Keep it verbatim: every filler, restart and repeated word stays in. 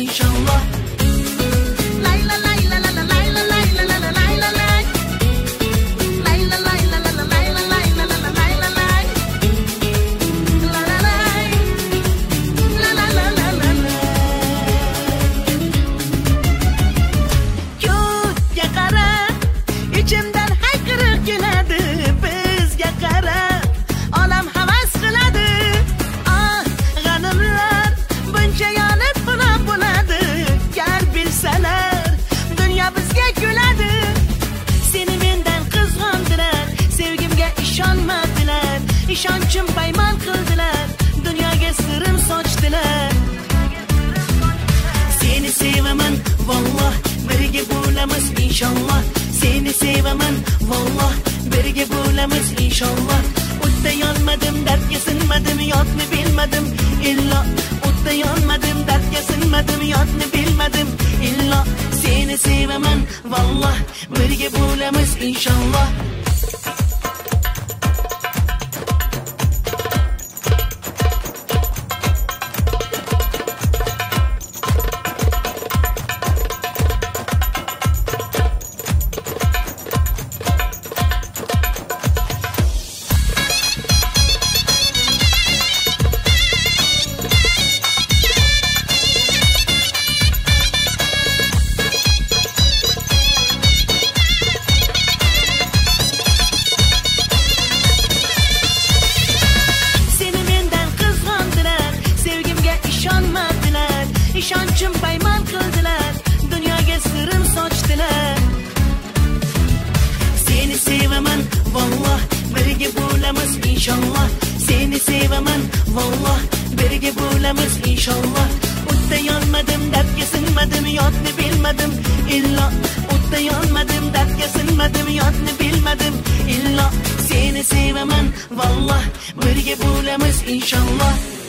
inshaalloh. Layla layla la la layla layla la la layla lay. Layla layla la la layla layla la la layla lay. La la lay. La la la la la la. Ko'kka qarab, ichimdan hayqiriq keladi. Bizga qarab, olam havas qiladi. Ah, g'animlar buncha yonib xunob bo'ladi. Gar bilsalar, dunyo bizga kuladi. Seni mendan qizg'ondilar, sevgimga ishonmadilar. Ishonchim paymon qildilar, dunyoga sirim sochdilar. Seni sevaman, valloh, birga bo'lamiz inshaalloh. Seni sevaman, valloh, birga bo'lamiz inshaalloh. O'tda yonmadim, dardga sinmadim, yotni bilmadim illo. O'tda yonmadim, dardga sinmadim, yotni bilmadim illo. Seni sevaman, valloh, birga bo'lamiz inshaalloh. Ishonchim paymon qildilar, dunyoga sirim sochdilar. Seni sevaman, valloh, birga bo'lamiz inshaalloh. Seni sevaman, valloh, birga bo'lamiz inshaalloh. O'tda yonmadim, dardga sinmadim, yotni bilmadim illo. O'tda yonmadim, dardga sinmadim, yotni bilmadim illo. Seni sevaman, valloh, birga bo'lamiz inshaalloh.